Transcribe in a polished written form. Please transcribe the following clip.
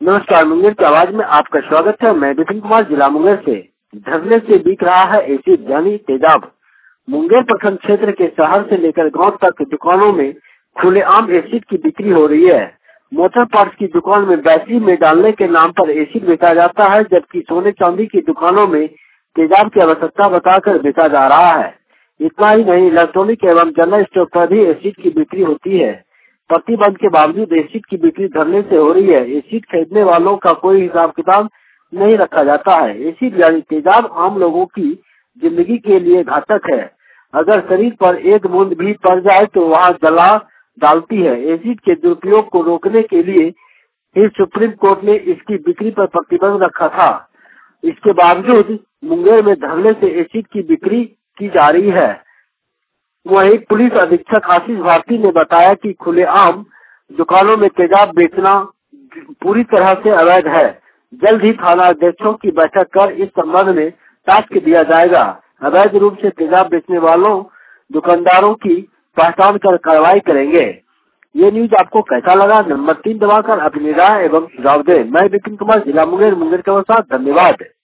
नमस्कार, मुंगेर की आवाज में आपका स्वागत है। मैं विपिन कुमार, जिला मुंगेर से। धरने से बिक रहा है एसिड यानी तेजाब। मुंगेर प्रखंड क्षेत्र के शहर से लेकर गांव तक दुकानों में खुलेआम एसिड की बिक्री हो रही है। मोटर पार्ट्स की दुकान में बैटरी में डालने के नाम पर एसिड बेचा जाता है, जबकि सोने चांदी की दुकानों में तेजाब की आवश्यकता बताकर बेचा जा रहा है। इतना ही नहीं, इलेक्ट्रॉनिक एवं जनरल स्टोर पर भी एसिड की बिक्री होती है। प्रतिबंध के बावजूद एसिड की बिक्री धरने से हो रही है। एसिड खरीदने वालों का कोई हिसाब किताब नहीं रखा जाता है। एसिड यानी तेजाब आम लोगों की जिंदगी के लिए घातक है। अगर शरीर पर एक बूंद भी पड़ जाए तो वहाँ जला डालती है। एसिड के दुरुपयोग को रोकने के लिए ही सुप्रीम कोर्ट ने इसकी बिक्री पर प्रतिबंध रखा था। इसके बावजूद मुंगेर में धरने से एसिड की बिक्री की जा रही है। वहीं पुलिस अधीक्षक आशीष भारती ने बताया कि खुलेआम दुकानों में तेजाब बेचना पूरी तरह से अवैध है। जल्द ही थाना अध्यक्षों की बैठक कर इस संबंध में टास्क दिया जाएगा। अवैध रूप से तेजाब बेचने वालों दुकानदारों की पहचान कर कार्रवाई करेंगे। ये न्यूज आपको कैसा लगा? नंबर 3 दबाकर अपनी राय एवं सुझाव दें। मैं विपिन कुमार, जिला मुंगेर के साथ। धन्यवाद।